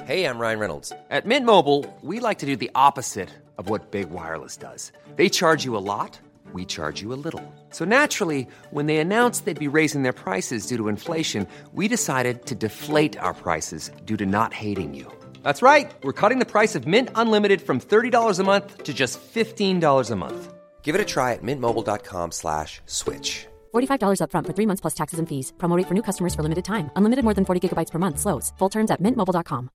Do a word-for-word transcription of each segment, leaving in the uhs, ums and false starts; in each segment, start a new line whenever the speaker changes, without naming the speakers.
Hey, I'm Ryan Reynolds.
At Mint Mobile, we like to do the opposite of what Big Wireless does. They charge you a lot, we charge you a little. So naturally, when they announced they'd be raising their prices due to inflation, we decided to deflate our prices due to not hating you. That's right. We're cutting the price of Mint Unlimited from thirty dollars a month to just fifteen dollars a month.
Give it a try at mintmobile.com slash switch.
forty-five dollars up front for three months plus taxes and fees. Promo rate for new customers for limited time. Unlimited more than forty gigabytes per month. Slows full terms at mint mobile dot com.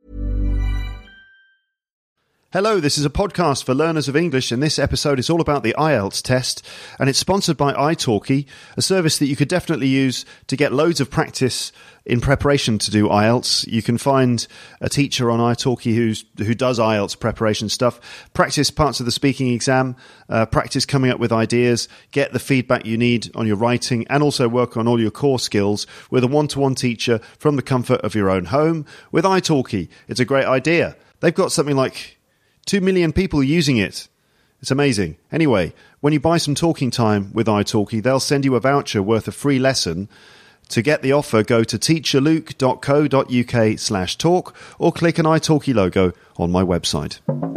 Hello, this is a podcast for learners of English, and this episode is all about the I E L T S test, and it's sponsored by italki, a service that you could definitely use to get loads of practice in preparation to do I E L T S. You can find a teacher on italki who's, who does I E L T S preparation stuff, practice parts of the speaking exam, uh, practice coming up with ideas, get the feedback you need on your writing, and also work on all your core skills with a one-to-one teacher from the comfort of your own home. With italki, it's a great idea. They've got something like Two million people using it. It's amazing. Anyway, when you buy some talking time with italki, they'll send you a voucher worth a free lesson. To get the offer, go to teacherluke.co.uk slash talk or click an italki logo on my website.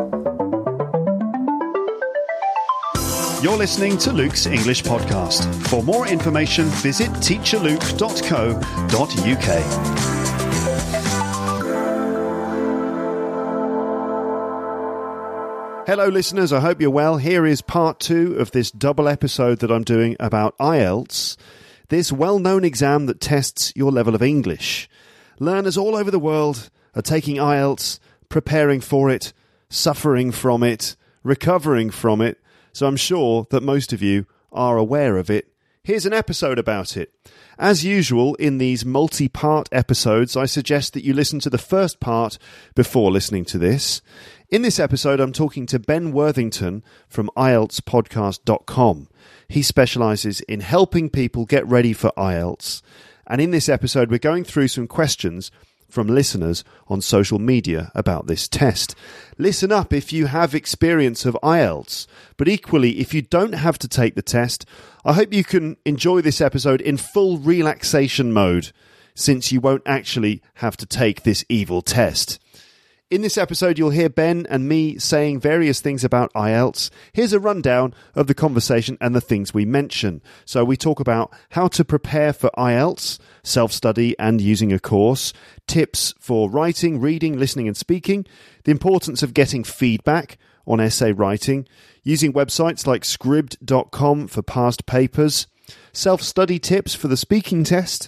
You're listening to Luke's English Podcast. For more information, visit teacherluke dot co dot uk. Hello listeners, I hope you're well. Here is part two of this double episode that I'm doing about I E L T S, this well-known exam that tests your level of English. Learners all over the world are taking I E L T S, preparing for it, suffering from it, recovering from it, so I'm sure that most of you are aware of it. Here's an episode about it. As usual, in these multi-part episodes, I suggest that you listen to the first part before listening to this. In this episode, I'm talking to Ben Worthington from I E L T S podcast dot com. He specialises in helping people get ready for I E L T S. And in this episode, we're going through some questions from listeners on social media about this test. Listen up if you have experience of I E L T S, but equally, if you don't have to take the test, I hope you can enjoy this episode in full relaxation mode, since you won't actually have to take this evil test. In this episode, you'll hear Ben and me saying various things about I E L T S. Here's a rundown of the conversation and the things we mention. So we talk about how to prepare for I E L T S, self-study and using a course, tips for writing, reading, listening and speaking, the importance of getting feedback on essay writing, using websites like scribd dot com for past papers, self-study tips for the speaking test,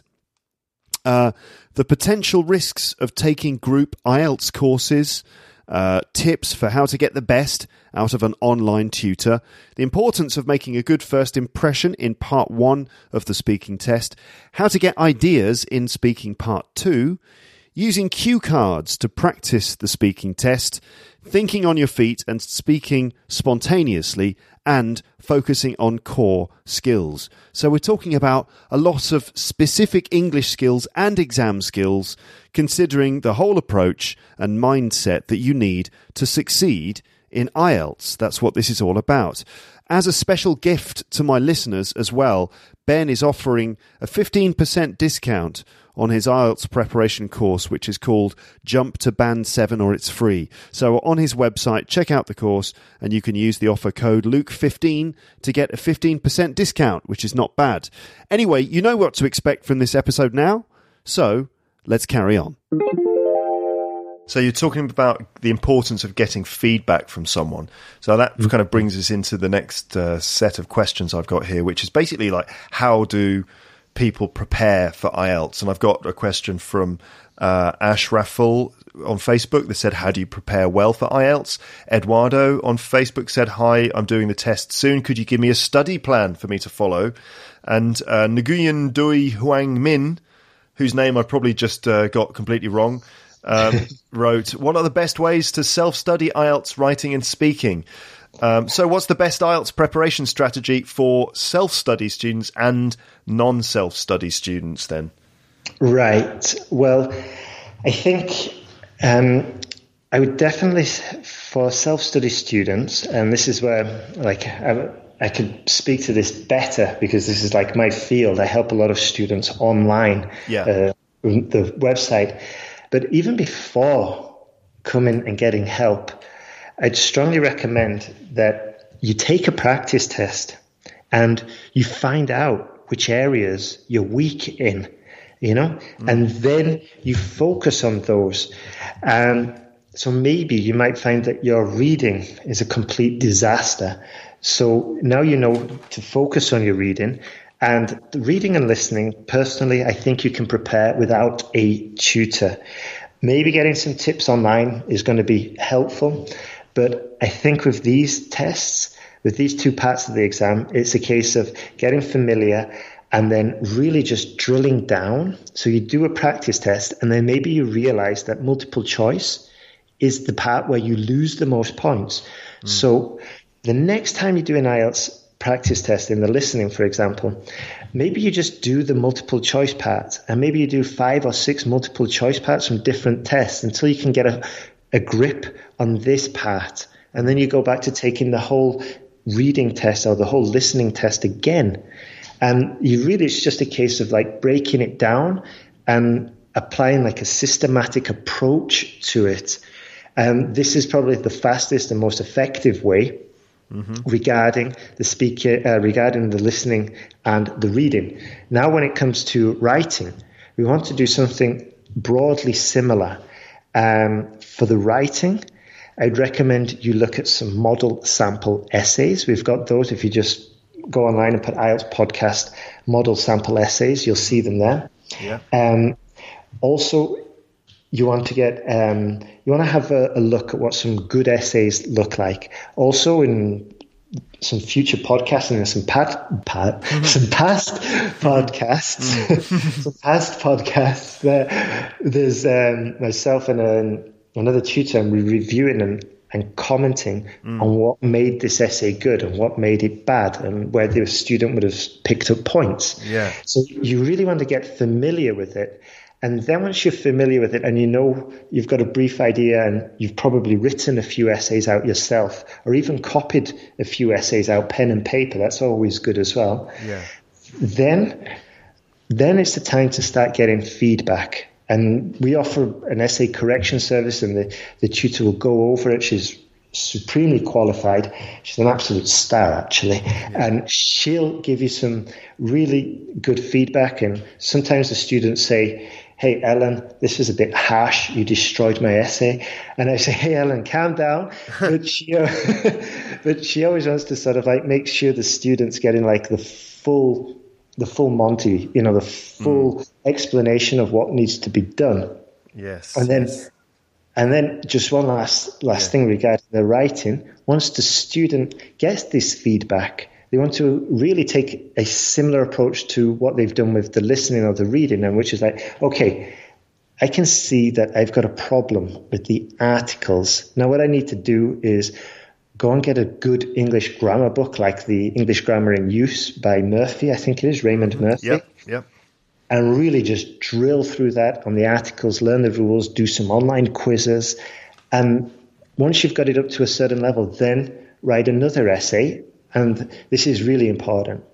Uh, the potential risks of taking group I E L T S courses, uh, tips for how to get the best out of an online tutor, the importance of making a good first impression in part one of the speaking test, how to get ideas in speaking part two, using cue cards to practice the speaking test, thinking on your feet and speaking spontaneously, and focusing on core skills. So we're talking about a lot of specific English skills and exam skills, considering the whole approach and mindset that you need to succeed in I E L T S. That's what this is all about. As a special gift to my listeners as well, Ben is offering a fifteen percent discount on his I E L T S preparation course, which is called Jump to Band seven or It's Free. So on his website, check out the course and you can use the offer code Luke fifteen to get a fifteen percent discount, which is not bad. Anyway, you know what to expect from this episode now, so let's carry on. So you're talking about the importance of getting feedback from someone. So that kind of brings us into the next uh, set of questions I've got here, which is basically like, how do people prepare for I E L T S? And I've got a question from uh, Ash Raffle on Facebook that said, how do you prepare well for I E L T S? Eduardo on Facebook said, hi, I'm doing the test soon. Could you give me a study plan for me to follow? And uh, Nguyen Dui Huang Min, whose name I probably just uh, got completely wrong, um, wrote, what are the best ways to self-study I E L T S writing and speaking? Um, so what's the best I E L T S preparation strategy for self-study students and non-self-study students then?
Right. Well, I think um, I would definitely, for self-study students, and this is where like I, I could speak to this better because this is like my field. I help a lot of students online,
yeah.
uh, the website. But even before coming and getting help, I'd strongly recommend that you take a practice test and you find out which areas you're weak in, you know, mm. and then you focus on those. And so maybe you might find that your reading is a complete disaster. So now you know to focus on your reading. And the reading and listening, personally, I think you can prepare without a tutor. Maybe getting some tips online is going to be helpful. But I think with these tests, with these two parts of the exam, it's a case of getting familiar and then really just drilling down. So you do a practice test, and then maybe you realize that multiple choice is the part where you lose the most points. Mm. So the next time you do an I E L T S practice test in the listening, for example, maybe you just do the multiple choice part, and maybe you do five or six multiple choice parts from different tests until you can get a, a grip on this part. And then you go back to taking the whole reading test or the whole listening test again. And you really, it's just a case of like breaking it down and applying like a systematic approach to it. And this is probably the fastest and most effective way mm-hmm. regarding the speaker, uh, regarding the listening and the reading. Now, when it comes to writing, we want to do something broadly similar. Um, for the writing, I'd recommend you look at some model sample essays. We've got those. If you just go online and put I E L T S podcast model sample essays, you'll see them there. Yeah. Um, also, you want to get um, you want to have a, a look at what some good essays look like. Also, in some future podcasts and some pad, pad, mm-hmm. some past podcasts, mm. some past podcasts. There, there's um, myself and a, another tutor, and we're reviewing and, and commenting mm. on what made this essay good and what made it bad, and where the student would have picked up points.
Yeah.
So you really want to get familiar with it. And then once you're familiar with it and you know you've got a brief idea and you've probably written a few essays out yourself or even copied a few essays out, pen and paper, that's always good as well.
Yeah.
Then, then it's the time to start getting feedback. And we offer an essay correction service, and the, the tutor will go over it. She's supremely qualified. She's an absolute star, actually. Yeah. And she'll give you some really good feedback. And sometimes the students say, "Hey, Ellen, this is a bit harsh. You destroyed my essay." And I say, "Hey, Ellen, calm down." But she, uh, but she always wants to sort of like make sure the student's getting like the full, the full Monty, you know, the full mm. explanation of what needs to be done.
Yes.
And then,
yes.
and then just one last last yeah. thing regarding the writing. Once the student gets this feedback, they want to really take a similar approach to what they've done with the listening or the reading, and which is like, okay, I can see that I've got a problem with the articles. Now what I need to do is go and get a good English grammar book, like the English Grammar in Use by Murphy, I think it is, Raymond Murphy.
Yep, yep.
And really just drill through that on the articles, learn the rules, do some online quizzes. And once you've got it up to a certain level, then write another essay. And this is really important.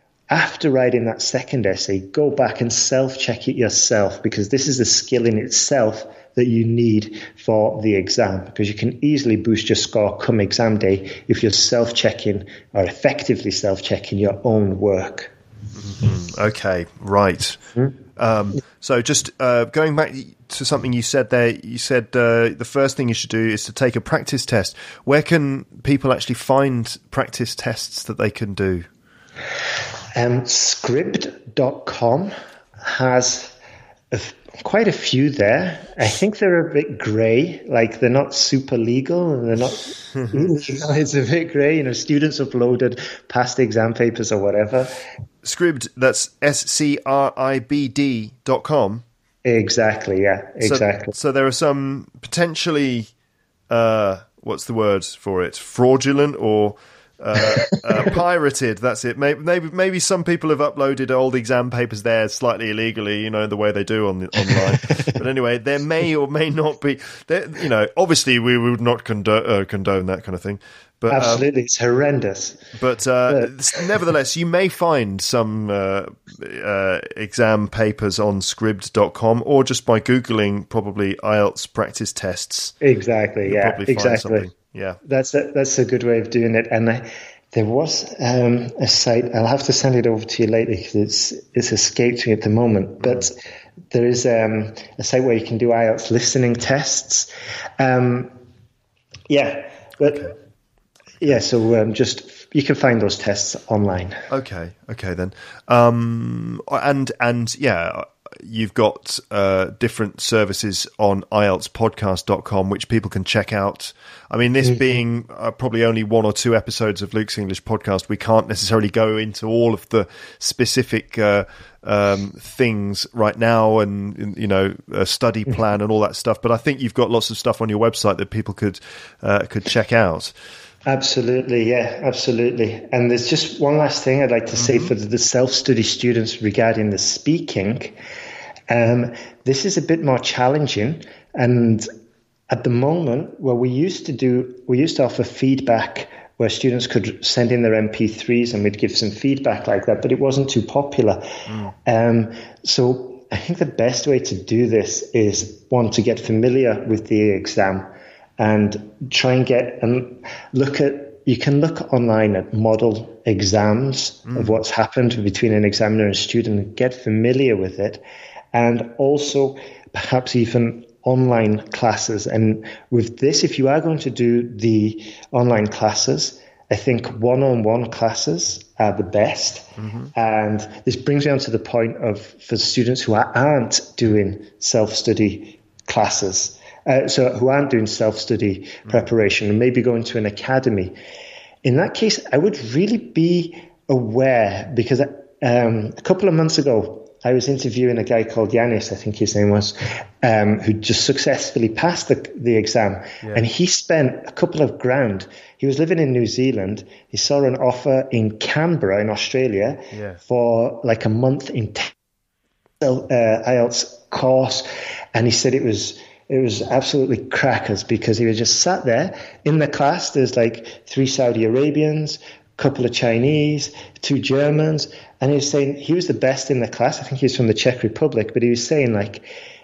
After writing that second essay, go back and self-check it yourself, because this is a skill in itself that you need for the exam, because you can easily boost your score come exam day if you're self-checking or effectively self-checking your own work.
Mm-hmm. Okay, right. Mm-hmm. Um, so just uh, going back to something you said there, you said uh, the first thing you should do is to take a practice test. Where can people actually find practice tests that they can do?
Um, Scribd dot com has a, quite a few there. I think they're a bit grey, like they're not super legal and they're not illegal. It's a bit grey. You know, students uploaded past exam papers or whatever.
Scribd, that's S C R I B D dot com.
Exactly, yeah, exactly.
So, so there are some potentially, uh, what's the word for it, fraudulent or uh, uh, pirated. That's it. Maybe, maybe maybe some people have uploaded old exam papers there slightly illegally, you know, the way they do on the, online. But anyway, there may or may not be. There, you know, obviously we would not condo- uh, condone that kind of thing. But,
Absolutely,
um,
it's horrendous.
But, uh, but nevertheless, you may find some uh, uh, exam papers on scribd dot com or just by Googling probably I E L T S practice tests.
Exactly,
You'll
yeah,
probably find
exactly.
something. Yeah,
that's a, that's a good way of doing it. And I, there was um, a site, I'll have to send it over to you later because it's, it's escaped me at the moment, but mm. there is um, a site where you can do I E L T S listening tests. Um, yeah, but... Okay. Yeah, so um, just you can find those tests online.
Okay, okay then. Um, and and yeah, you've got uh, different services on I E L T S podcast dot com which people can check out. I mean, this mm-hmm. being uh, probably only one or two episodes of Luke's English podcast, we can't necessarily go into all of the specific uh, um, things right now and, you know, a study plan and all that stuff. But I think you've got lots of stuff on your website that people could uh, could check out.
Absolutely, yeah, absolutely. And there's just one last thing I'd like to say mm-hmm. for the self-study students regarding the speaking. Um, this is a bit more challenging. And at the moment, well, we used to do, we used to offer feedback where students could send in their M P threes and we'd give some feedback like that, but it wasn't too popular. Mm. Um, so I think the best way to do this is, one, to get familiar with the exam and try and get and look at, you can look online at model exams mm. of what's happened between an examiner and a student and get familiar with it. And also perhaps even online classes. And with this, if you are going to do the online classes, I think one-on-one classes are the best. Mm-hmm. And this brings me on to the point of, for students who aren't doing self-study classes, Uh, so who aren't doing self-study mm. preparation and maybe going to an academy. In that case, I would really be aware because um, a couple of months ago, I was interviewing a guy called Yanis, I think his name was, um, who just successfully passed the, the exam. Yeah. And he spent a couple of grand. He was living in New Zealand. He saw an offer in Canberra in Australia yeah. for like a month in uh, I E L T S course. And he said it was... It was absolutely crackers because he was just sat there in the class. There's like three Saudi Arabians, a couple of Chinese, two Germans. And he was saying he was the best in the class. I think he was from the Czech Republic, but he was saying like,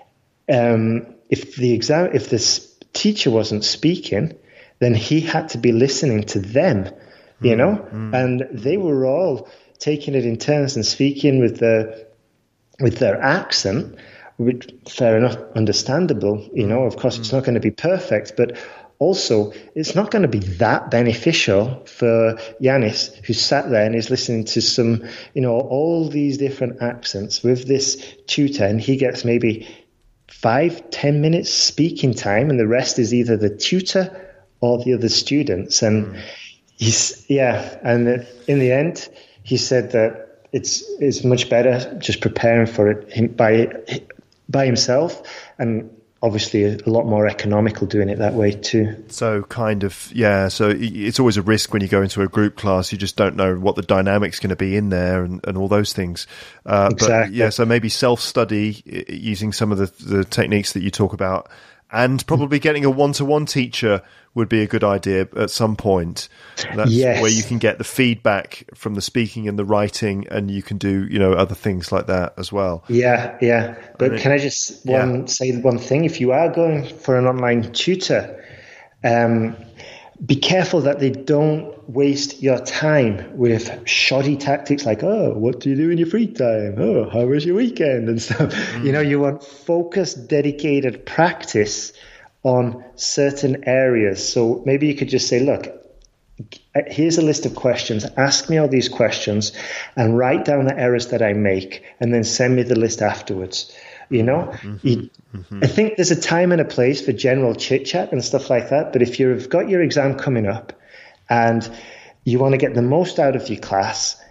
um, if the exam, if this teacher wasn't speaking, then he had to be listening to them, you mm, know, mm. and they were all taking it in turns and speaking with the, with their accent. Which, fair enough, understandable, you know, of course it's not going to be perfect, but also it's not going to be that beneficial for Yanis, who sat there and is listening to some, you know, all these different accents with this tutor, and he gets maybe five, ten minutes speaking time, and the rest is either the tutor or the other students. And mm. he's, yeah, and in the end, he said that it's, it's much better just preparing for it by by himself, and obviously a lot more economical doing it that way too.
So kind of, yeah, so it's always a risk when you go into a group class. You just don't know what the dynamic's going to be in there and, and all those things. Uh,
exactly.
But yeah, so maybe self-study using some of the, the techniques that you talk about, and probably getting a one-to-one teacher would be a good idea at some point. That's
yes.
where you can get the feedback from the speaking and the writing, and you can do, you know, other things like that as well.
Yeah, yeah. But I mean, can I just one
yeah.
say one thing? If you are going for an online tutor, um, be careful that they don't waste your time with shoddy tactics like, oh, what do you do in your free time? Oh, how was your weekend? And stuff. Mm. You know, you want focused, dedicated practice on certain areas. So maybe you could just say, look, here's a list of questions. Ask me all these questions and write down the errors that I make, and then send me the list afterwards. You know, mm-hmm. You, mm-hmm. I think there's a time and a place for general chit chat and stuff like that. But if you've got your exam coming up and you want to get the most out of your class,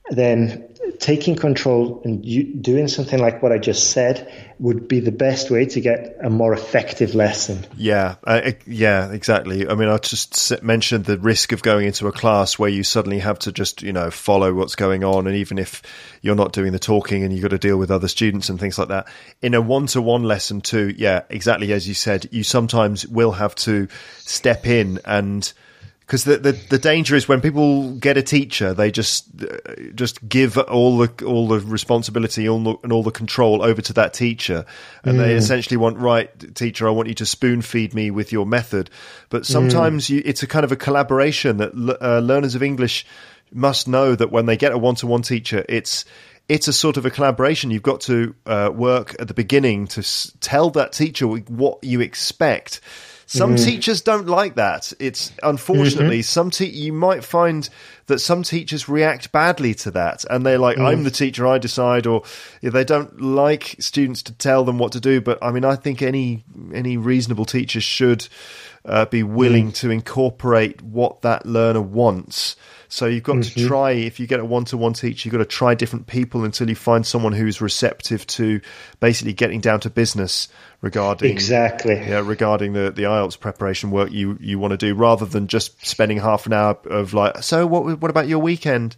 then taking control and you, doing something like what I just said would be the best way to get a more effective lesson.
Yeah, uh, yeah, exactly. I mean, I just mentioned the risk of going into a class where you suddenly have to just, you know, follow what's going on. And even if you're not doing the talking and you've got to deal with other students and things like that, in a one-to-one lesson too, yeah, exactly as you said, you sometimes will have to step in and... Because the, the the danger is when people get a teacher, they just just give all the all the responsibility all the, and all the control over to that teacher, and mm. they essentially want, right, teacher, I want you to spoon feed me with your method. But sometimes mm. you, it's a kind of a collaboration that uh, learners of English must know that when they get a one-to-one teacher, it's it's a sort of a collaboration. You've got to uh, work at the beginning to s- tell that teacher what you expect. Some mm. teachers don't like that. It's unfortunately mm-hmm. some te- you might find that some teachers react badly to that, and they're like, mm. "I'm the teacher, I decide," or they don't like students to tell them what to do. But I mean, I think any any reasonable teacher should uh, be willing mm. to incorporate what that learner wants. So you've got mm-hmm. to try, if you get a one-to-one teacher, you've got to try different people until you find someone who's receptive to basically getting down to business regarding
exactly
yeah, regarding the, the I E L T S preparation work you, you want to do, rather than just spending half an hour of like, so what what about your weekend?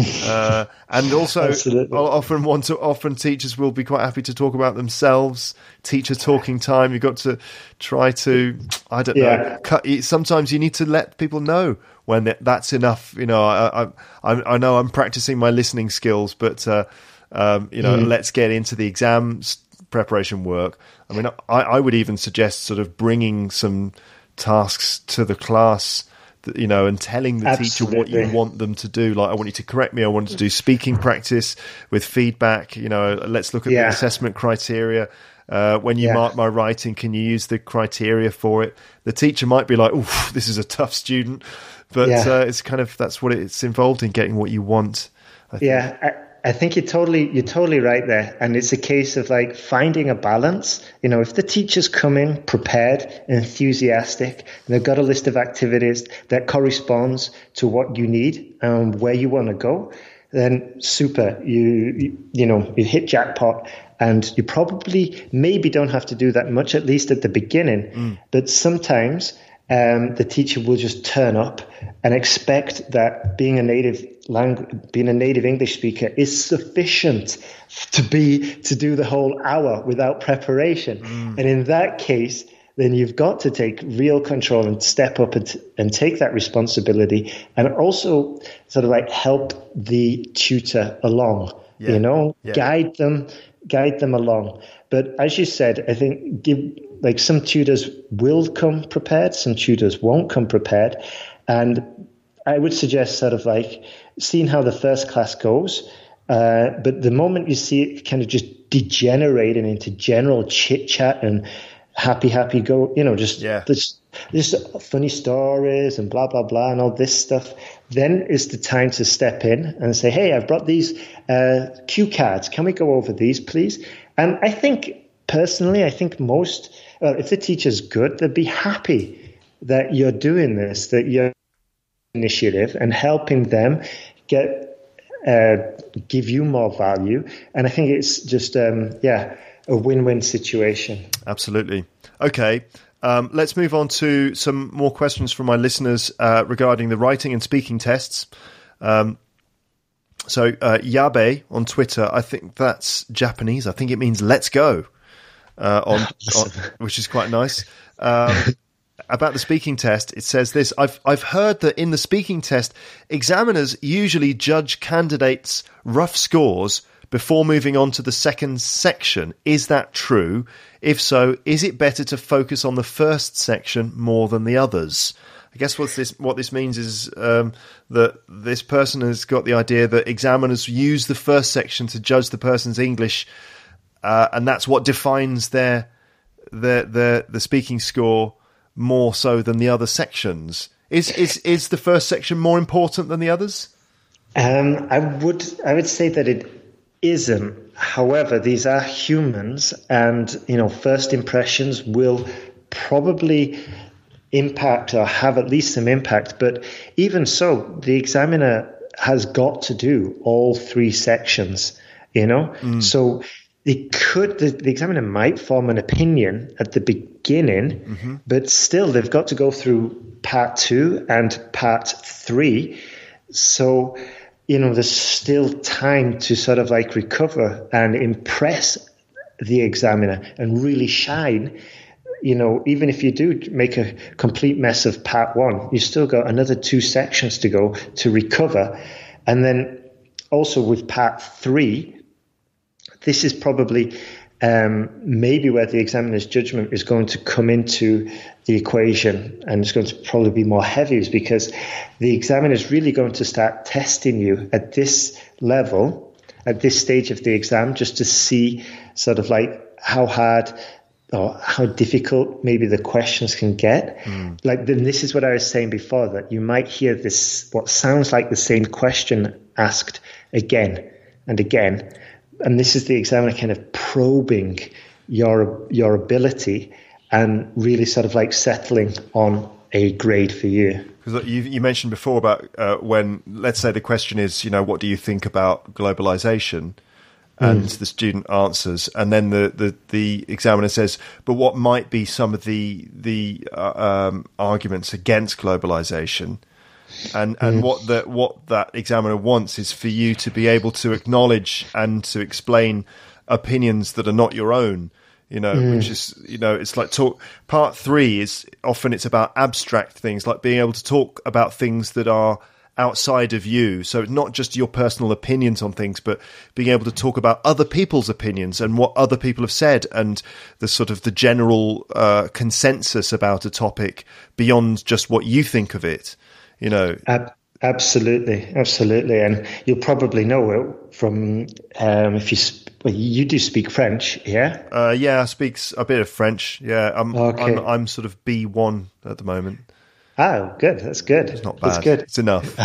uh, and also
Absolutely.
often one to, often teachers will be quite happy to talk about themselves. Teacher talking time. You've got to try to, I don't
yeah.
know, cut, sometimes you need to let people know when that's enough. You know, I, I, I know I'm practicing my listening skills, but, uh, um, you know, mm. let's get into the exams preparation work. I mean, I, I would even suggest sort of bringing some tasks to the class, that, you know, and telling the
Absolutely.
teacher what you want them to do. Like, I want you to correct me. I want to do speaking practice with feedback. You know, let's look at
yeah.
the assessment criteria. Uh, when you
yeah.
mark my writing, can you use the criteria for it? The teacher might be like, "Oof, this is a tough student," but
yeah.
uh, it's kind of that's what it's involved in, getting what you want. I think.
Yeah, I, I think you're totally you're totally right there, and it's a case of like finding a balance. You know, if the teachers come in prepared, enthusiastic, and they've got a list of activities that corresponds to what you need and where you want to go, then super. You you, you know you hit jackpot. And you probably maybe don't have to do that much, at least at the beginning. Mm. But sometimes um, the teacher will just turn up and expect that being a native language, being a native English speaker is sufficient to be to do the whole hour without preparation. Mm. And in that case, then you've got to take real control and step up and, and take that responsibility, and also sort of like help the tutor along. Yeah. You know, yeah. guide them. guide them along. But as you said, I think give like some tutors will come prepared, some tutors won't come prepared. And I would suggest sort of like seeing how the first class goes. Uh, but the moment you see it kind of just degenerating into general chit chat and happy, happy go, you know, just
yeah.
this, this funny stories and blah, blah, blah, and all this stuff, then is the time to step in and say, hey, I've brought these uh, cue cards. Can we go over these, please? And I think, personally, I think most, well, if the teacher's good, they'd be happy that you're doing this, that you're initiative and helping them get, uh, give you more value. And I think it's just, um, yeah, a win-win situation.
Absolutely. Okay. Um, let's move on to some more questions from my listeners uh, regarding the writing and speaking tests. Um, so uh, Yabe on Twitter, I think that's Japanese. I think it means let's go, uh, on, on which is quite nice. Um, about the speaking test, it says this: I've I've heard that in the speaking test, examiners usually judge candidates' rough scores before moving on to the second section. Is that true? If so, is it better to focus on the first section more than the others? I guess what's this, what this means is um, that this person has got the idea that examiners use the first section to judge the person's English, uh, and that's what defines their, their their the speaking score more so than the other sections. Is is is the first section more important than the others?
Um, I would I would say that it isn't. However, these are humans, and you know, first impressions will probably impact or have at least some impact. But even so, the examiner has got to do all three sections, you know? Mm. So they could, the, the examiner might form an opinion at the beginning, mm-hmm. but still they've got to go through part two and part three. So, you know, there's still time to sort of like recover and impress the examiner and really shine. You know, even if you do make a complete mess of part one, you've still got another two sections to go to recover. And then also with part three, this is probably um, maybe where the examiner's judgment is going to come into the equation, and it's going to probably be more heavy, is because the examiner is really going to start testing you at this level, at this stage of the exam, just to see sort of like how hard or how difficult maybe the questions can get. Mm. Like, then this is what I was saying before, that you might hear this, what sounds like the same question asked again and again. And this is the examiner kind of probing your your ability and really sort of like settling on a grade for you.
Because you, you mentioned before about uh, when, let's say the question is, you know, what do you think about globalization? And mm. the student answers, and then the, the, the examiner says, but what might be some of the the uh, um, arguments against globalization? And and mm. what the, what that examiner wants is for you to be able to acknowledge and to explain opinions that are not your own. You know, mm. which is, you know, it's like talk. Part three is often it's about abstract things, like being able to talk about things that are outside of you. So not just your personal opinions on things, but being able to talk about other people's opinions and what other people have said, and the sort of the general uh, consensus about a topic beyond just what you think of it, you know.
Ab- absolutely, absolutely. And you'll probably know it from, um, if you, sp- well, you do speak French, yeah?
Uh, yeah, I speak a bit of French, yeah. I'm,
okay.
I'm, I'm sort of B one at the moment.
Oh, good. That's good.
It's not bad.
That's good.
It's enough.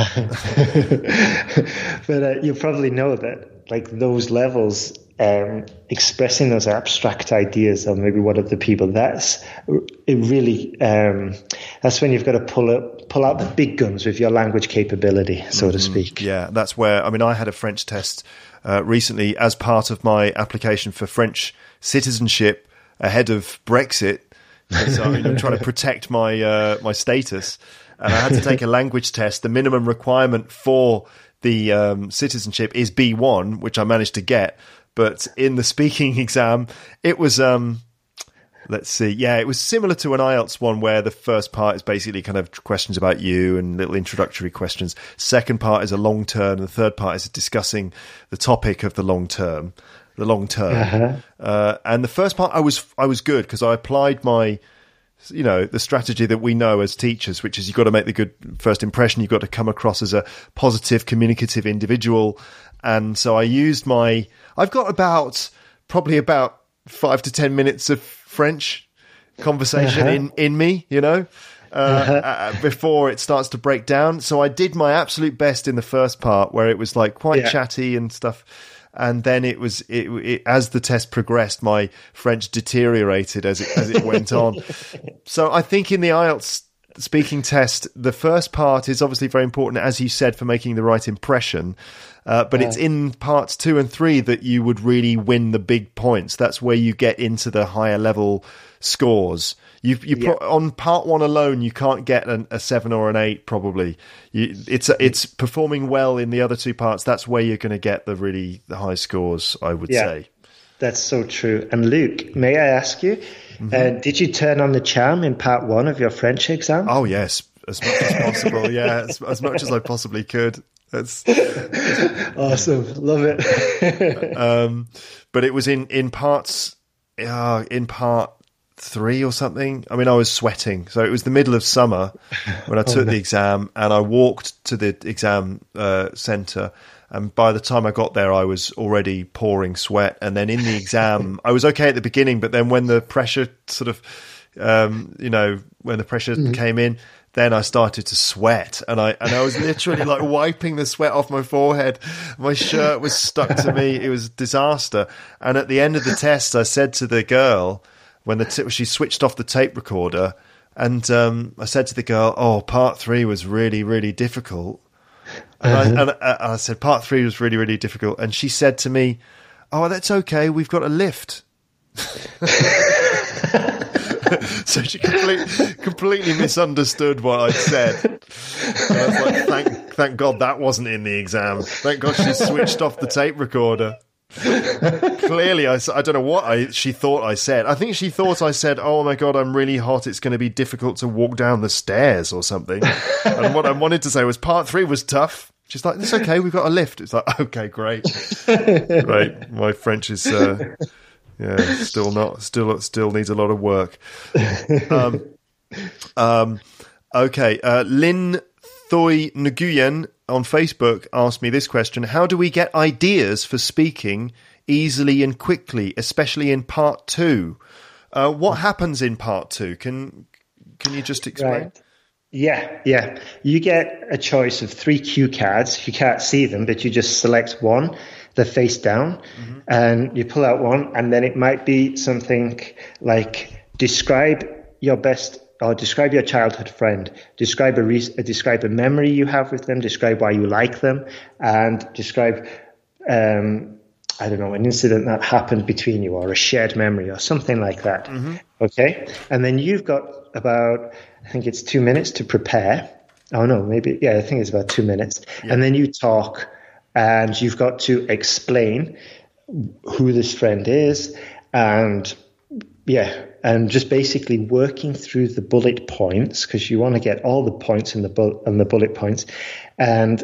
But uh, you probably know that, like, those levels, um, expressing those abstract ideas of maybe what other people, that's it really, um, that's when you've got to pull up, pull out the big guns with your language capability, so mm-hmm. to speak.
Yeah, that's where, I mean, I had a French test uh, recently as part of my application for French citizenship ahead of Brexit. So I mean, I'm trying to protect my uh, my status, and I had to take a language test. The minimum requirement for the um, citizenship is B one, which I managed to get. But in the speaking exam, it was, um, let's see, yeah, it was similar to an I E L T S one, where the first part is basically kind of questions about you and little introductory questions. Second part is a long term, and the third part is discussing the topic of the long term. The long term, uh-huh. uh, and the first part I was I was good because I applied my, you know, the strategy that we know as teachers, which is you've got to make the good first impression. You've got to come across as a positive, communicative individual, and so I used my. I've got about probably about five to ten minutes of French conversation uh-huh. in in me, you know. Uh, uh-huh. uh, before it starts to break down, so I did my absolute best in the first part where it was like quite yeah. chatty and stuff. And then it was it, it, as the test progressed, my French deteriorated as it as it went on. So I think in the I E L T S speaking test, the first part is obviously very important, as you said, for making the right impression. Uh, but it's in parts two and three that you would really win the big points. That's where you get into the higher level scores. You, you yeah. pro- on part one alone, you can't get an, a seven or an eight. Probably, you, it's it's performing well in the other two parts. That's where you're going to get the really the high scores, I would
yeah,
say.
That's so true. And Luke, may I ask you, mm-hmm. uh, did you turn on the charm in part one of your French exam?
Oh yes, as much as possible. yeah, as, as much as I possibly could. That's
awesome. Love it.
um, but it was in in parts, uh, in part. three or something. I mean, I was sweating. So it was the middle of summer when I took oh, no. the exam, and I walked to the exam uh, centre, and by the time I got there I was already pouring sweat. And then in the exam I was okay at the beginning, but then when the pressure sort of um, you know when the pressure mm-hmm. came in, then I started to sweat, and I and I was literally like wiping the sweat off my forehead. My shirt was stuck to me. It was a disaster. And at the end of the test I said to the girl, when the t- she switched off the tape recorder, and um, I said to the girl, "Oh, part three was really, really difficult." And,
Uh-huh.
I, and I, I said, part three was really, really difficult. And she said to me, oh, that's okay. We've got a lift. So she completely, completely misunderstood what I'd said. And I was like, thank, thank God that wasn't in the exam. Thank God she switched off the tape recorder. Clearly, I, I don't know what I she thought I said. I think she thought I said, oh my God, I'm really hot. It's going to be difficult to walk down the stairs or something. And what I wanted to say was part three was tough. She's like, it's okay. We've got a lift. It's like, okay, great. Great. My French is... Uh, Yeah, still not, still, still needs a lot of work. Um, um, okay, uh, Lynn Thoy Nguyen on Facebook asked me this question: how do we get ideas for speaking easily and quickly, especially in part two? Uh, what happens in part two? Can can you just explain?
Right. Yeah, yeah. You get a choice of three cue cards. You can't see them, but you just select one. They're face down, mm-hmm. and you pull out one, and then it might be something like describe your best or describe your childhood friend, describe a, re- describe a memory you have with them, describe why you like them, and describe, um, I don't know, an incident that happened between you or a shared memory or something like that. Mm-hmm. Okay? And then you've got about, I think it's two minutes to prepare. Oh, no, maybe, yeah, I think it's about two minutes. Yeah. And then you talk. And you've got to explain who this friend is, and yeah, and just basically working through the bullet points, because you want to get all the points in the bu- on the bullet points, and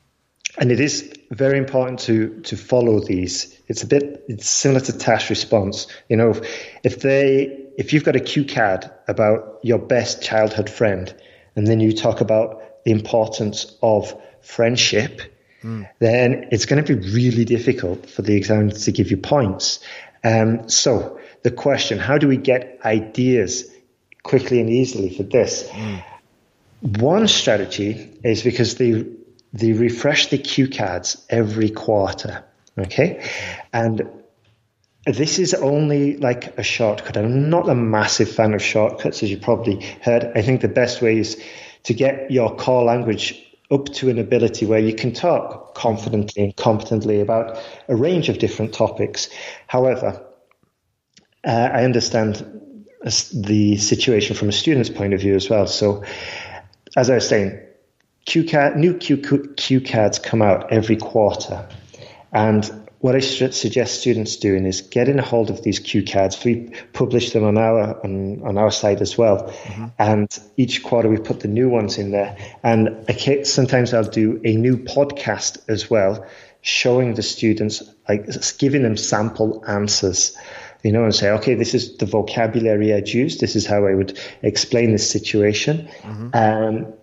and it is very important to to follow these. It's a bit it's similar to task response. You know, if, if they if you've got a cue card about your best childhood friend, and then you talk about the importance of friendship. Mm. Then it's going to be really difficult for the examiner to give you points. Um, so the question, how do we get ideas quickly and easily for this? Mm. One strategy is because they, they refresh the cue cards every quarter, okay? And this is only like a shortcut. I'm not a massive fan of shortcuts, as you probably heard. I think the best way is to get your core language up to an ability where you can talk confidently and competently about a range of different topics. However, uh, I understand the situation from a student's point of view as well. So, as I was saying, cue card, new cue, cue cards come out every quarter. And what I suggest students doing is getting a hold of these cue cards. We publish them on our on, on our site as well, mm-hmm. and each quarter we put the new ones in there. And I sometimes I'll do a new podcast as well, showing the students, like giving them sample answers, you know, and say, okay, this is the vocabulary I'd use. This is how I would explain this situation. Mm-hmm. Um,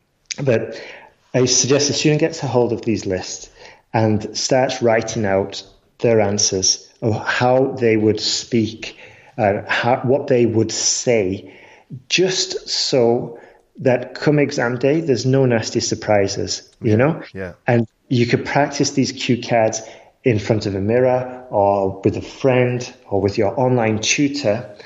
but I suggest the student gets a hold of these lists and starts writing out their answers of how they would speak, uh, how, what they would say, just so that come exam day, there's no nasty surprises, you know?
Yeah.
And you could practice these cue cards in front of a mirror or with a friend or with your online tutor,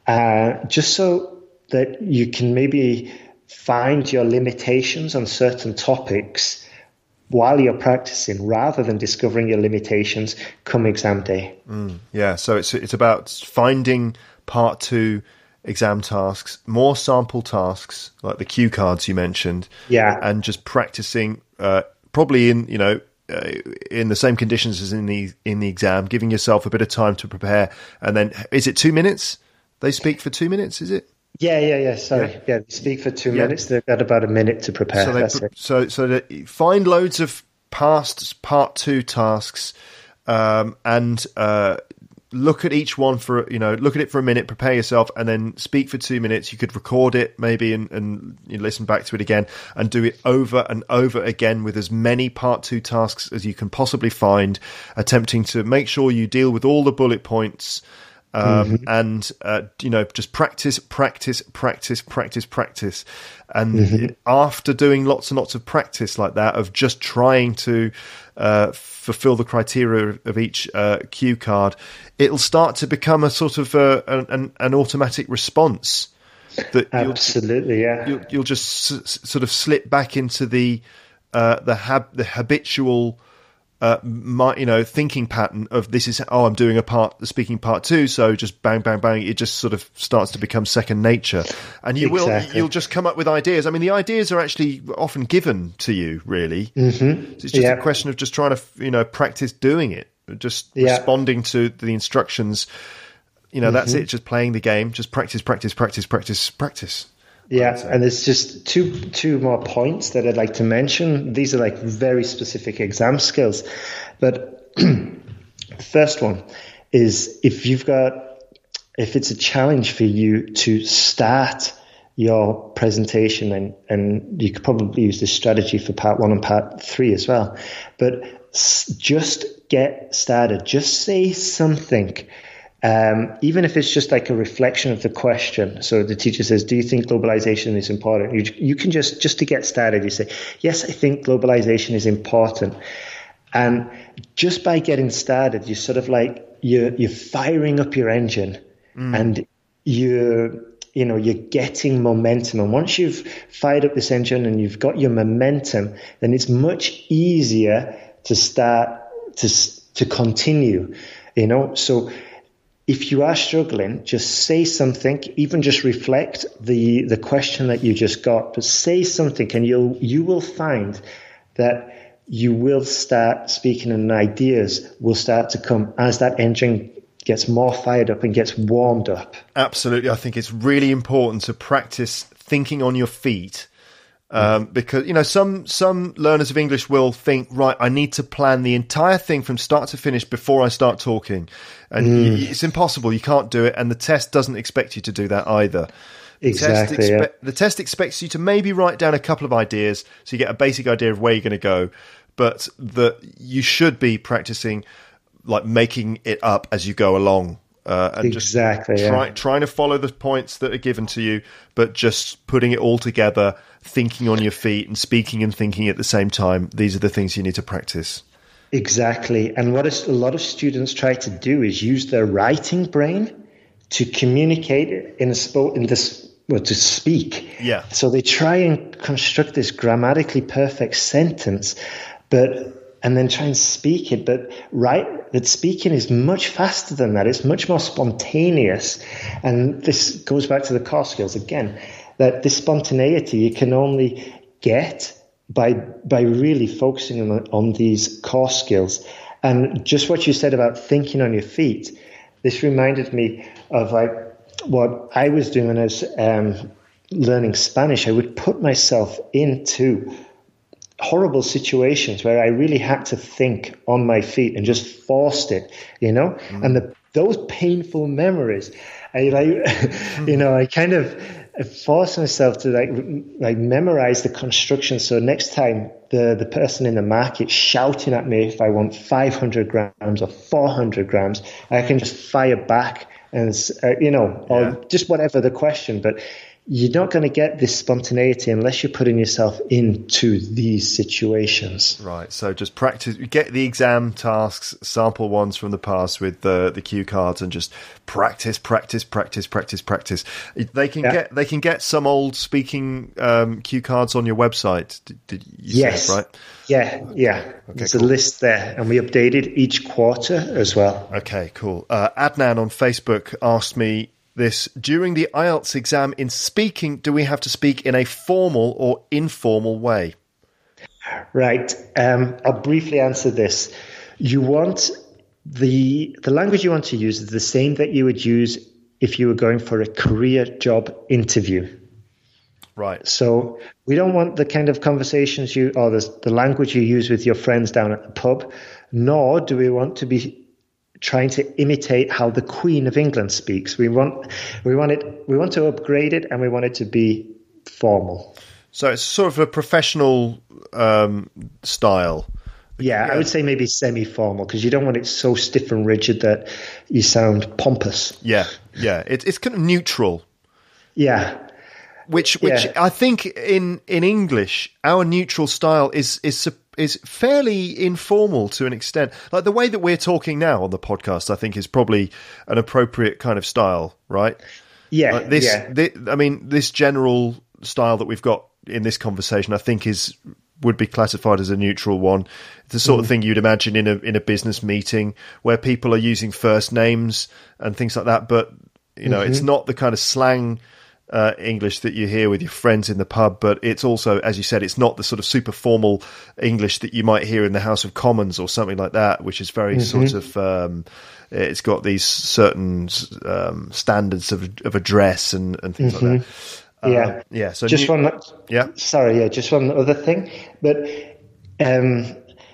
uh, just so that you can maybe find your limitations on certain topics while you're practicing, rather than discovering your limitations come exam day.
Mm, yeah, so it's it's about finding part two exam tasks, more sample tasks like the cue cards you mentioned.
Yeah,
and just practicing, uh, probably in you know uh, in the same conditions as in the in the exam, giving yourself a bit of time to prepare. And then, is it two minutes? They speak for two minutes, is it?
Yeah, yeah, yeah. Sorry, yeah. yeah they speak for two yeah. minutes. They've got about a minute to prepare.
So,
That's
pre-
it.
so, so that find loads of past part two tasks, um, and uh, look at each one for you know, look at it for a minute, prepare yourself, and then speak for two minutes. You could record it maybe and, and you listen back to it again, and do it over and over again with as many part two tasks as you can possibly find, attempting to make sure you deal with all the bullet points. Um, mm-hmm. And, uh, you know, just practice, practice, practice, practice, practice. And mm-hmm. after doing lots and lots of practice like that, of just trying to uh, fulfill the criteria of each uh, cue card, it'll start to become a sort of uh, an, an automatic response. That
Absolutely,
you'll,
yeah.
You'll, you'll just s- sort of slip back into the uh, the hab- the habitual, uh, my, you know, thinking pattern of this is oh I'm doing a part, the speaking part two, so just bang bang bang, it just sort of starts to become second nature, and you
Exactly.
will you'll just come up with ideas. I mean, the ideas are actually often given to you, really.
Mm-hmm.
So it's just
Yeah.
a question of just trying to you know practice doing it, just
Yeah.
responding to the instructions. You know, that's it. Just playing the game. Just practice, practice, practice, practice, practice.
Yeah, and there's just two two more points that I'd like to mention. These are like very specific exam skills. But the first one is if you've got, if it's a challenge for you to start your presentation, and, and you could probably use this strategy for part one and part three as well, but s- just get started. Just say something. Um, even if it's just like a reflection of the question. So the teacher says, do you think globalization is important? You, you can just, just to get started, you say, yes, I think globalization is important. And just by getting started, you sort of like, you're, you're firing up your engine mm. and you're, you know, you're getting momentum. And once you've fired up this engine and you've got your momentum, then it's much easier to start to, to continue, you know, so if you are struggling, just say something, even just reflect the, the question that you just got, but say something and you'll, you will find that you will start speaking and ideas will start to come as that engine gets more fired up and gets warmed up.
Absolutely. I think it's really important to practice thinking on your feet. Um, because, you know, some, some learners of English will think, right, I need to plan the entire thing from start to finish before I start talking. And mm. y- it's impossible. You can't do it. And the test doesn't expect you to do that either.
Exactly.
The test, expe-
yeah.
the test expects you to maybe write down a couple of ideas so you get a basic idea of where you're going to go. But that you should be practicing, like, making it up as you go along. Uh, and
exactly,
just try,
yeah.
trying to follow the points that are given to you, but just putting it all together, thinking on your feet and speaking and thinking at the same time. These are the things you need to practice.
Exactly. And what is, a lot of students try to do is use their writing brain to communicate in a spo- in this well, to speak.
Yeah.
So they try and construct this grammatically perfect sentence, but and then try and speak it. But right, that speaking is much faster than that. It's much more spontaneous. And this goes back to the core skills again, that this spontaneity you can only get by by really focusing on, on these core skills. And just what you said about thinking on your feet, this reminded me of like what I was doing as um, learning Spanish. I would put myself into horrible situations where I really had to think on my feet and just forced it, you know, mm. and the, those painful memories, I like, mm. you know, I kind of forced myself to like, like memorize the construction. So next time the, the person in the market shouting at me if I want five hundred grams or four hundred grams, I can just fire back and, uh, you know, or yeah. just whatever the question, but you're not going to get this spontaneity unless you're putting yourself into these situations.
Right. So just practice, get the exam tasks, sample ones from the past with the the cue cards, and just practice, practice, practice, practice, practice. They can yeah. get they can get some old speaking um, cue cards on your website. Did, did you
yes.
say that, right?
Yeah. Yeah. Okay, There's cool. a list there, and we update it each quarter as well.
Okay. Cool. Uh, Adnan on Facebook asked me this: during the I E L T S exam in speaking, do we have to speak in a formal or informal way?
Right. Um, I'll briefly answer this. You want the the language you want to use is the same that you would use if you were going for a career job interview.
Right.
So we don't want the kind of conversations you or the, the language you use with your friends down at the pub, nor do we want to be trying to imitate how the Queen of England speaks. We want, we want it, we want to upgrade it, and we want it to be formal.
So it's sort of a professional um, style.
Yeah, yeah, I would say maybe semi-formal, because you don't want it so stiff and rigid that you sound pompous.
Yeah, yeah, it, it's kind of neutral.
Yeah,
which which
yeah.
I think in in English, our neutral style is is. is fairly informal to an extent. Like the way that we're talking now on the podcast, I think is probably an appropriate kind of style, right?
Yeah.
Like this,
yeah.
This, I mean, this general style that we've got in this conversation, I think is would be classified as a neutral one. The sort mm. of thing you'd imagine in a in a business meeting where people are using first names and things like that. But you know, mm-hmm. it's not the kind of slang uh, English that you hear with your friends in the pub. But it's also, as you said, it's not the sort of super formal English that you might hear in the House of Commons or something like that, which is very mm-hmm. sort of. Um, it's got these certain um, standards of of address and, and things mm-hmm. like that.
Yeah,
uh, yeah. So
just
new,
one.
Yeah.
Sorry, yeah. Just one other thing, but um,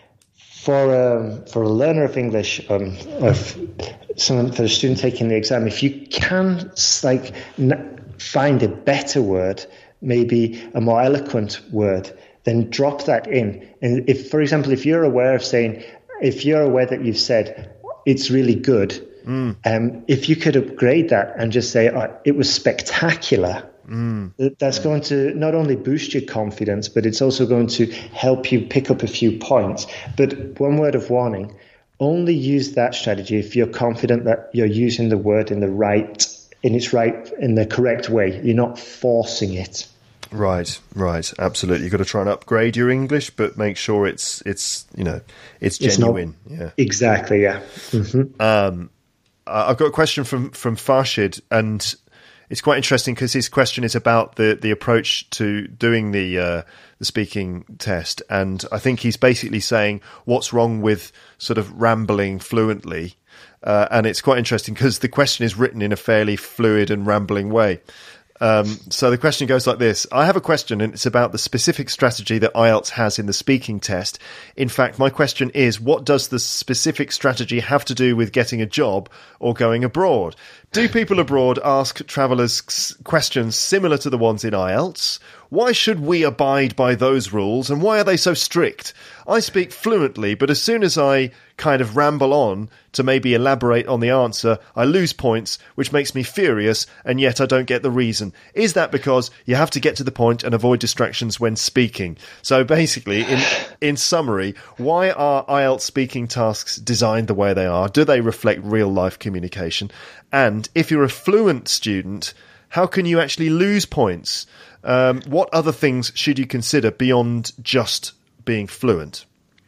for um, for a learner of English, um, of someone for a student taking the exam, if you can like n- find a better word, maybe a more eloquent word, then drop that in. And if, for example, if you're aware of saying, if you're aware that you've said it's really good, mm. um, if you could upgrade that and just say oh, it was spectacular. Mm. That's going to not only boost your confidence, but it's also going to help you pick up a few points. But one word of warning, only use that strategy if you're confident that you're using the word in the right, in its right, in the correct way. You're not forcing it.
Right, right, absolutely. You've got to try and upgrade your English, but make sure it's, it's you know, it's genuine.
It's not,
yeah,
exactly, yeah. Mm-hmm.
Um, I've got a question from, from Farshid, and it's quite interesting because his question is about the, the approach to doing the uh, the speaking test, and I think he's basically saying what's wrong with sort of rambling fluently, uh, and it's quite interesting because the question is written in a fairly fluid and rambling way. Um, so the question goes like this. I have a question, and it's about the specific strategy that I E L T S has in the speaking test. In fact, my question is, what does the specific strategy have to do with getting a job or going abroad? Do people abroad ask travellers questions similar to the ones in I E L T S? Why should we abide by those rules, and why are they so strict? I speak fluently, but as soon as I kind of ramble on to maybe elaborate on the answer, I lose points, which makes me furious, and yet I don't get the reason. Is that because you have to get to the point and avoid distractions when speaking? So basically, in in summary, why are I E L T S speaking tasks designed the way they are? Do they reflect real-life communication? And if you're a fluent student, how can you actually lose points? Um, what other things should you consider beyond just being fluent?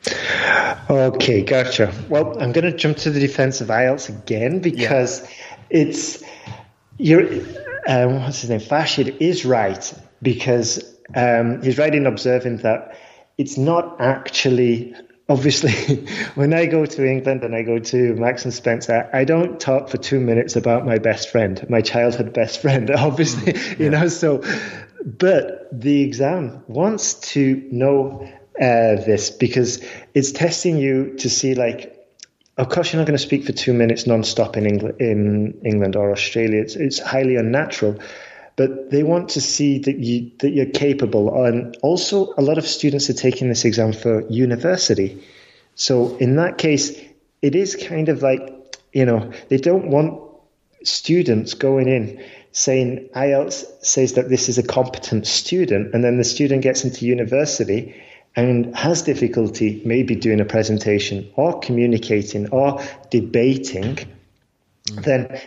Okay, gotcha. Well, I'm going to jump to the defense of I E L T S again because yeah. it's you're um, what's his name? Farshid is right because um, he's right in observing that it's not actually. Obviously, when I go to England and I go to Marks and Spencer, I don't talk for two minutes about my best friend, my childhood best friend. Obviously, yeah. you know. So, but the exam wants to know uh, this because it's testing you to see, like, of course, you're not going to speak for two minutes non-stop in England, in England or Australia. It's, it's highly unnatural. But they want to see that you that you're capable. And also, a lot of students are taking this exam for university. So in that case, it is kind of like, you know, they don't want students going in saying I E L T S says that this is a competent student, and then the student gets into university and has difficulty maybe doing a presentation or communicating or debating, mm. then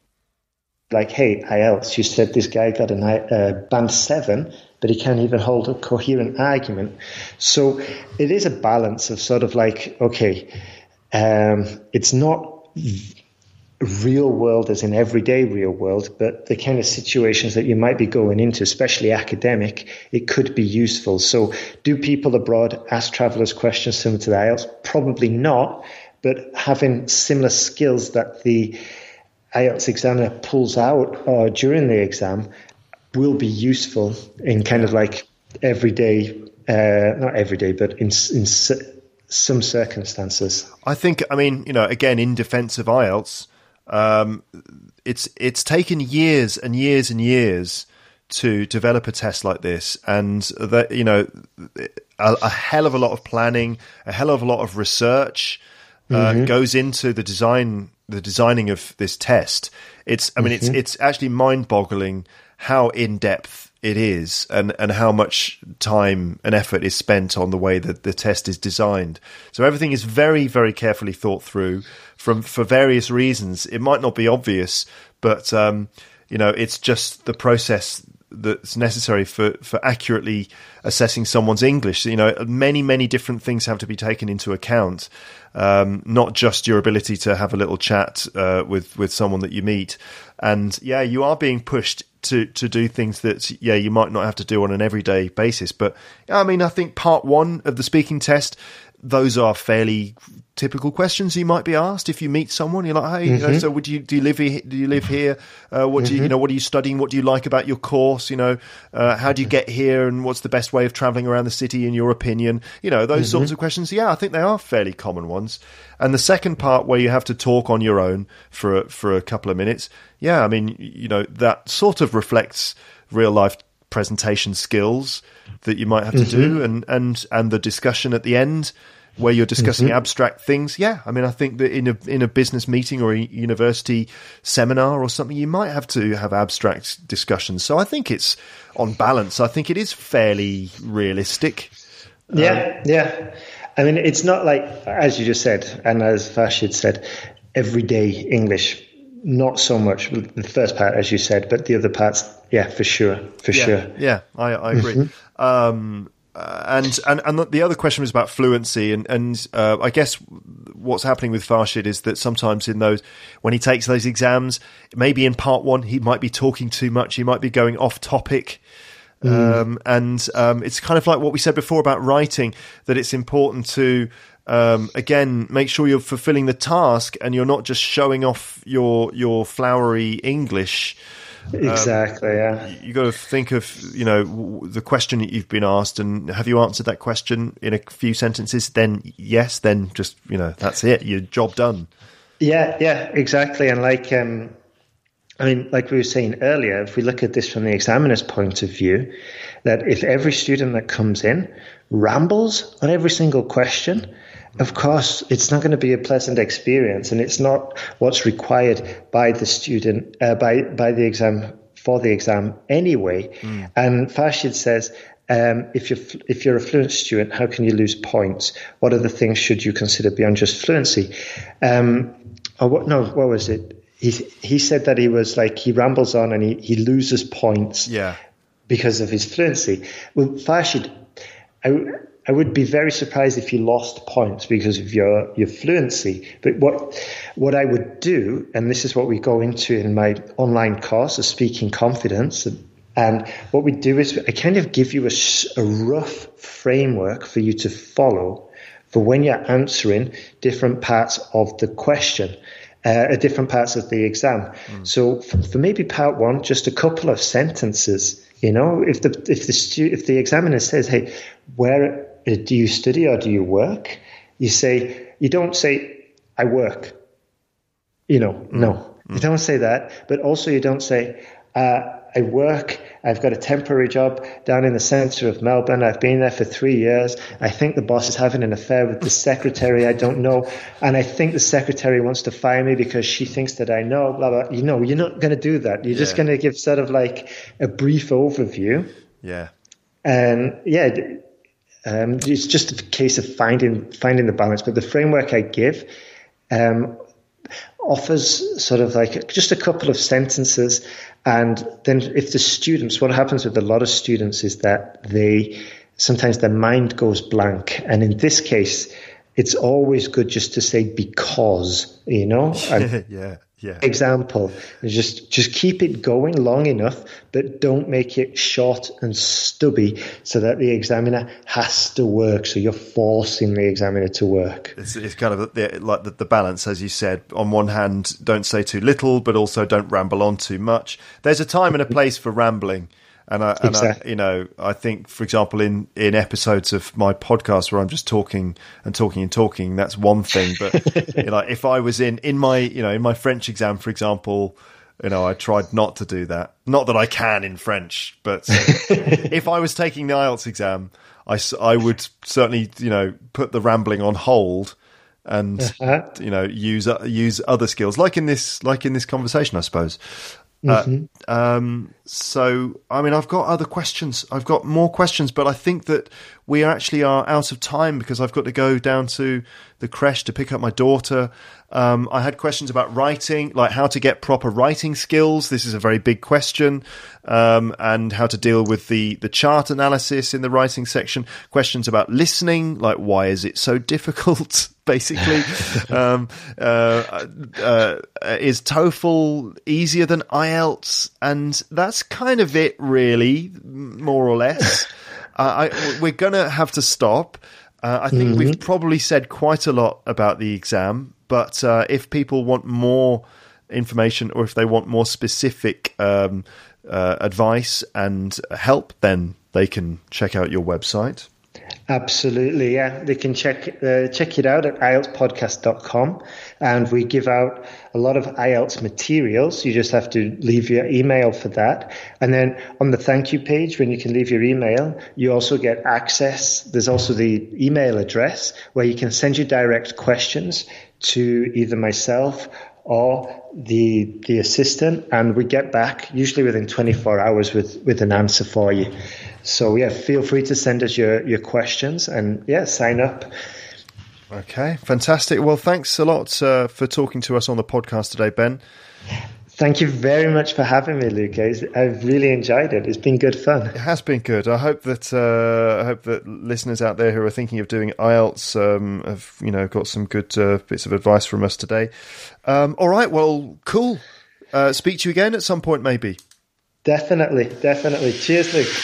like, hey, I E L T S, you said this guy got a uh, band seven, but he can't even hold a coherent argument. So it is a balance of sort of like, okay, um, it's not real world as in everyday real world, but the kind of situations that you might be going into, especially academic, it could be useful. So do people abroad ask travellers questions similar to the I E L T S? Probably not, but having similar skills that the I E L T S examiner pulls out or during the exam will be useful in kind of like everyday, uh, not everyday, but in, in some circumstances.
I think, I mean, you know, again, in defense of I E L T S, um, it's it's taken years and years and years to develop a test like this, and that, you know, a, a hell of a lot of planning, a hell of a lot of research uh, mm-hmm. goes into the design, the designing of this test. It's, I mean, mm-hmm. it's it's actually mind-boggling how in depth it is, and, and how much time and effort is spent on the way that the test is designed. So everything is very, very carefully thought through from for various reasons. It might not be obvious, but um, you know, it's just the process that's necessary for, for accurately assessing someone's English. You know, many, many different things have to be taken into account. Um, not just your ability to have a little chat uh, with with someone that you meet. And yeah, you are being pushed to to do things that yeah you might not have to do on an everyday basis. But I mean, I think part one of the speaking test, those are fairly typical questions you might be asked if you meet someone. You're like, hey,
mm-hmm.
you know, so would you do you live here? Do you live here? Uh, what do you,
mm-hmm.
you know? What are you studying? What do you like about your course? You know, uh, how do you get here? And what's the best way of traveling around the city in your opinion? You know, those mm-hmm. sorts of questions. Yeah, I think they are fairly common ones. And the second part, where you have to talk on your own for a, for a couple of minutes. Yeah, I mean, you know, that sort of reflects real life presentation skills that you might have to
mm-hmm.
do, and and and the discussion at the end, where you're discussing
mm-hmm.
abstract things. Yeah, I mean, I think that in a in a business meeting or a university seminar or something, you might have to have abstract discussions. So I think it's, on balance, I think it is fairly realistic.
Yeah, um, yeah. I mean, it's not like, as you just said, and as Farshid said, everyday English. Not so much the first part, as you said, but the other parts, yeah, for sure, for
yeah,
sure.
Yeah, I, I agree. Mm-hmm. Um, Uh, and, and and the other question was about fluency, and and uh, I guess what's happening with Farshid is that sometimes in those, when he takes those exams, maybe in part one he might be talking too much, he might be going off topic, mm. um, and um, it's kind of like what we said before about writing, that it's important to um, again make sure you're fulfilling the task and you're not just showing off your your flowery English.
Exactly. Um, yeah.
You got to think of, you know, the question that you've been asked, and have you answered that question in a few sentences? Then yes, then just, you know, that's it. Your job done.
Yeah, yeah, exactly. And like, um, I mean, like we were saying earlier, if we look at this from the examiner's point of view, that if every student that comes in rambles on every single question, of course, it's not going to be a pleasant experience, and it's not what's required by the student, uh, by by the exam for the exam anyway. Mm. And Farshid says, um, if you're if you're a fluent student, how can you lose points? What other things should you consider beyond just fluency? Um, or what? No, what was it? He he said that he was like he rambles on and he, he loses points.
Yeah.
Because of his fluency. Well, Farshid, I. I would be very surprised if you lost points because of your, your fluency. But what what I would do, and this is what we go into in my online course of Speaking Confidence, and, and what we do is I kind of give you a, a rough framework for you to follow for when you're answering different parts of the question, uh, different parts of the exam. Mm. So for, for maybe part one, just a couple of sentences. You know, if the if the stu- if the examiner says, "Hey, where do you study or do you work?" You say, you don't say, "I work." You know, mm. no, mm. you don't say that. But also, you don't say, uh, "I work. I've got a temporary job down in the centre of Melbourne. I've been there for three years. I think the boss is having an affair with the secretary. I don't know, and I think the secretary wants to fire me because she thinks that I know." Blah blah. You know, you're not going to do that. You're yeah. just going to give sort of like a brief overview.
Yeah. And
yeah. Um, it's just a case of finding finding the balance. But the framework I give um, offers sort of like just a couple of sentences. And then if the students, what happens with a lot of students is that they sometimes their mind goes blank. And in this case, it's always good just to say because, you know. And
yeah. Yeah.
Example, just just keep it going long enough, but don't make it short and stubby so that the examiner has to work. So you're forcing the examiner to work.
It's, it's kind of the, like the, the balance, as you said. On one hand, don't say too little, but also don't ramble on too much. There's a time and a place for rambling. And, I, and
exactly.
I, you know, I think, for example, in, in episodes of my podcast where I'm just talking and talking and talking, that's one thing. But you know, if I was in, in my, you know, in my French exam, for example, you know, I tried not to do that. Not that I can in French, but if I was taking the I E L T S exam, I, I would certainly, you know, put the rambling on hold and uh-huh. you know use use other skills, like in this, like in this conversation, I suppose.
Mm-hmm.
Uh, um, So, I mean, I've got other questions. I've got more questions, but I think that we actually are out of time because I've got to go down to the creche to pick up my daughter. Um, I had questions about writing, like how to get proper writing skills. This is a very big question. Um, and how to deal with the, the chart analysis in the writing section. Questions about listening, like why is it so difficult, basically. um, uh, uh, is TOEFL easier than I E L T S? And that's kind of it, really, more or less. uh, I, we're going to have to stop. Uh, I think mm-hmm. we've probably said quite a lot about the exam, but uh, if people want more information or if they want more specific um, uh, advice and help, then they can check out your website.
Absolutely, yeah. They can check uh, check it out at I E L T S podcast dot com, and we give out a lot of I E L T S materials. You just have to leave your email for that. And then on the thank you page, when you can leave your email, you also get access. There's also the email address where you can send your direct questions to either myself or the the assistant, and we get back usually within twenty-four hours with, with an answer for you. So yeah, feel free to send us your, your questions and yeah, sign up.
Okay, fantastic. Well, thanks a lot uh, for talking to us on the podcast today, Ben.
Thank you very much for having me, Luke. I've really enjoyed it. It's been good fun.
It has been good. I hope that uh, I hope that listeners out there who are thinking of doing I E L T S um, have you know got some good uh, bits of advice from us today. Um, all right, well, cool. Uh, speak to you again at some point, maybe.
Definitely, definitely. Cheers, Luke.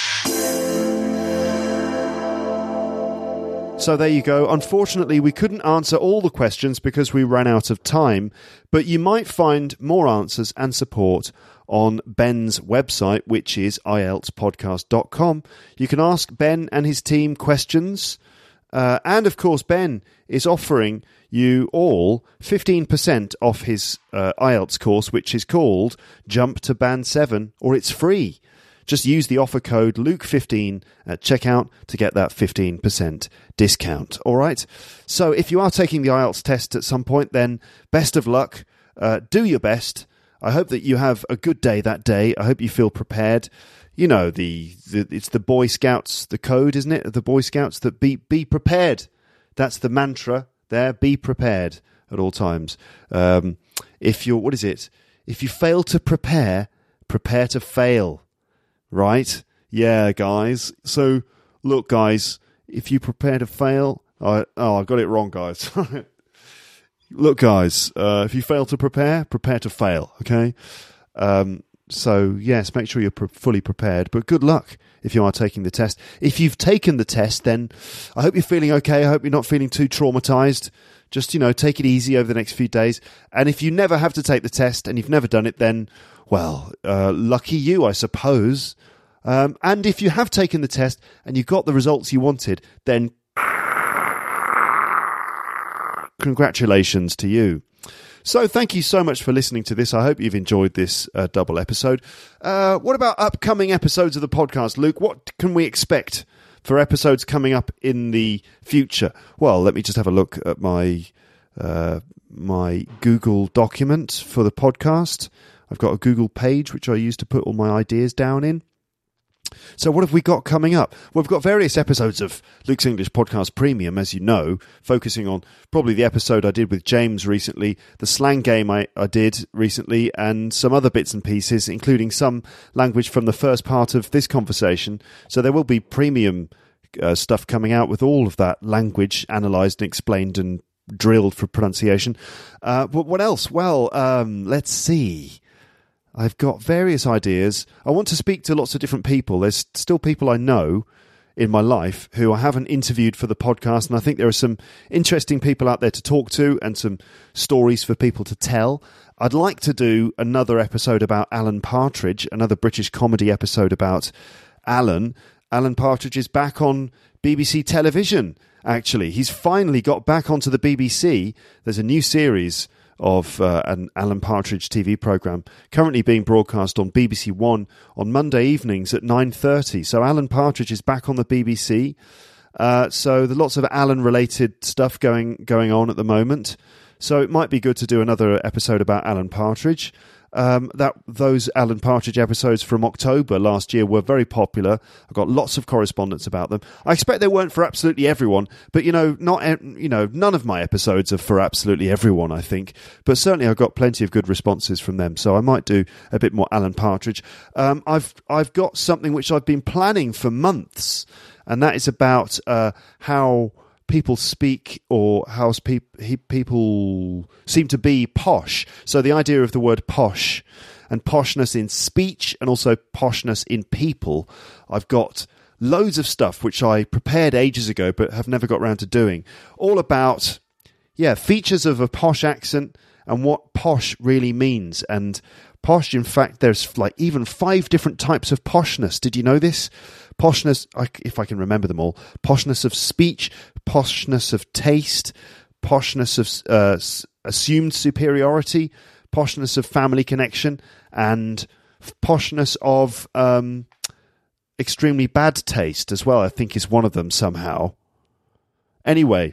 So there you go. Unfortunately, we couldn't answer all the questions because we ran out of time, but you might find more answers and support on Ben's website, which is I E L T S podcast dot com. You can ask Ben and his team questions, uh, and of course, Ben is offering you all fifteen percent off his uh, I E L T S course, which is called Jump to Band seven, or it's free. Just use the offer code Luke fifteen at checkout to get that fifteen percent discount. All right? So if you are taking the I E L T S test at some point, then best of luck. Uh, do your best. I hope that you have a good day that day. I hope you feel prepared. You know, the, the it's the Boy Scouts, the code, isn't it? The Boy Scouts that be, be prepared. That's the mantra there. Be prepared at all times. Um, if you're, what is it? If you fail to prepare, prepare to fail. Right? Yeah, guys. So, look, guys, if you prepare to fail... I, oh, I got it wrong, guys. Look, guys, uh, if you fail to prepare, prepare to fail, okay? Um, so, yes, make sure you're pre- fully prepared, but good luck if you are taking the test. If you've taken the test, then I hope you're feeling okay. I hope you're not feeling too traumatized. Just, you know, take it easy over the next few days. And if you never have to take the test and you've never done it, then... Well, uh, lucky you, I suppose. Um, and if you have taken the test and you got the results you wanted, then congratulations to you. So thank you so much for listening to this. I hope you've enjoyed this uh, double episode. Uh, what about upcoming episodes of the podcast, Luke? What can we expect for episodes coming up in the future? Well, let me just have a look at my uh, my Google document for the podcast. I've got a Google page which I use to put all my ideas down in. So what have we got coming up? Well, we've got various episodes of Luke's English Podcast Premium, as you know, focusing on probably the episode I did with James recently, the slang game I, I did recently, and some other bits and pieces, including some language from the first part of this conversation. So there will be premium uh, stuff coming out with all of that language analysed and explained and drilled for pronunciation. Uh, but what else? Well, um, let's see. I've got various ideas. I want to speak to lots of different people. There's still people I know in my life who I haven't interviewed for the podcast, and I think there are some interesting people out there to talk to and some stories for people to tell. I'd like to do another episode about Alan Partridge, another British comedy episode about Alan. Alan Partridge is back on B B C television, actually. He's finally got back onto the B B C. There's a new series of uh, an Alan Partridge T V programme currently being broadcast on B B C One on Monday evenings at nine thirty. So Alan Partridge is back on the B B C. Uh, so there's lots of Alan-related stuff going going on at the moment. So it might be good to do another episode about Alan Partridge. Um, that those Alan Partridge episodes from October last year were very popular. I got lots of correspondence about them. I expect they weren't for absolutely everyone, but you know, not you know, none of my episodes are for absolutely everyone, I think. But certainly, I got plenty of good responses from them. So I might do a bit more Alan Partridge. Um, I've I've got something which I've been planning for months, and that is about uh, how people speak, or how pe- he, people seem to be posh. So the idea of the word posh and poshness in speech and also poshness in people. I've got loads of stuff which I prepared ages ago but have never got around to doing. All about, yeah, features of a posh accent and what posh really means. And posh, in fact, there's like even five different types of poshness. Did you know this? Poshness, if I can remember them all, poshness of speech, poshness of taste, poshness of uh, assumed superiority, poshness of family connection, and poshness of um, extremely bad taste as well, I think is one of them somehow. Anyway,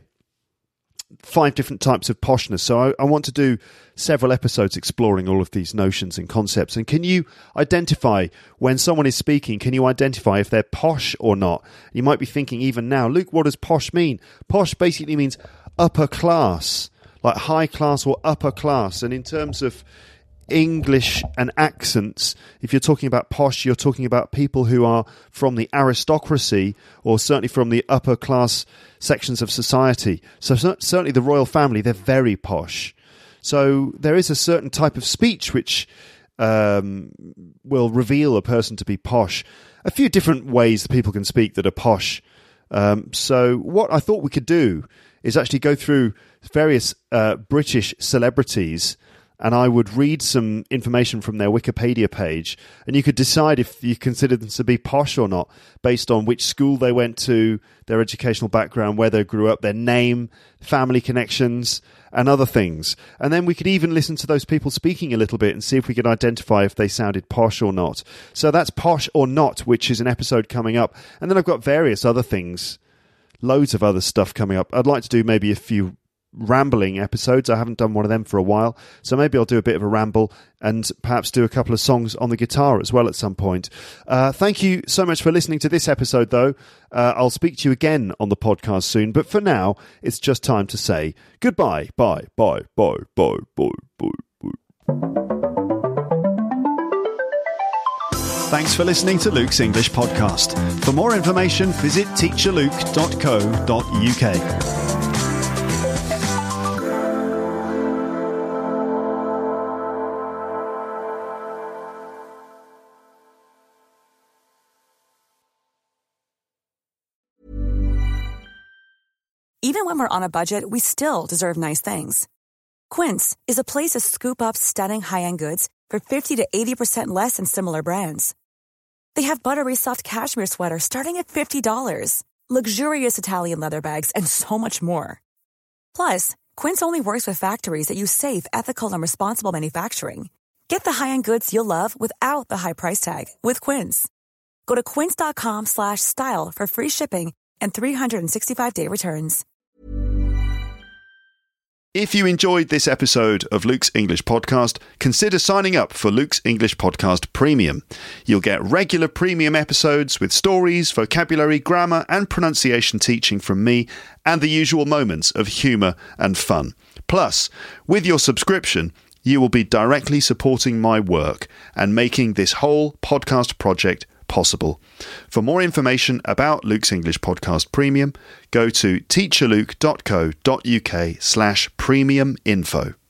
five different types of poshness. So I, I want to do several episodes exploring all of these notions and concepts. And can you identify when someone is speaking, can you identify if they're posh or not? You might be thinking even now, Luke, what does posh mean? Posh basically means upper class, like high class or upper class. And in terms of English and accents, if you're talking about posh, you're talking about people who are from the aristocracy or certainly from the upper class sections of society. So certainly the royal family, they're very posh. So there is a certain type of speech which um, will reveal a person to be posh. A few different ways that people can speak that are posh. Um, so what I thought we could do is actually go through various uh, British celebrities, and I would read some information from their Wikipedia page, and you could decide if you consider them to be posh or not, based on which school they went to, their educational background, where they grew up, their name, family connections, and other things. And then we could even listen to those people speaking a little bit and see if we could identify if they sounded posh or not. So that's Posh or Not, which is an episode coming up. And then I've got various other things, loads of other stuff coming up. I'd like to do maybe a few rambling episodes. I haven't done one of them for a while, so maybe I'll do a bit of a ramble and perhaps do a couple of songs on the guitar as well at some point. Uh, thank you so much for listening to this episode, though. Uh, I'll speak to you again on the podcast soon, but for now, it's just time to say goodbye. Bye, bye, bye, bye, bye, bye, bye. Thanks for listening to Luke's English Podcast. For more information, visit teacher luke dot co dot uk.
Even when we're on a budget, we still deserve nice things. Quince is a place to scoop up stunning high-end goods for fifty to eighty percent less than similar brands. They have buttery soft cashmere sweaters starting at fifty dollars, luxurious Italian leather bags, and so much more. Plus, Quince only works with factories that use safe, ethical, and responsible manufacturing. Get the high-end goods you'll love without the high price tag with Quince. Go to quince dot com slash style for free shipping and three sixty-five day returns.
If you enjoyed this episode of Luke's English Podcast, consider signing up for Luke's English Podcast Premium. You'll get regular premium episodes with stories, vocabulary, grammar, and pronunciation teaching from me, and the usual moments of humour and fun. Plus, with your subscription, you will be directly supporting my work and making this whole podcast project possible. For more information about Luke's English Podcast Premium, go to teacher luke dot co dot uk slash premium info.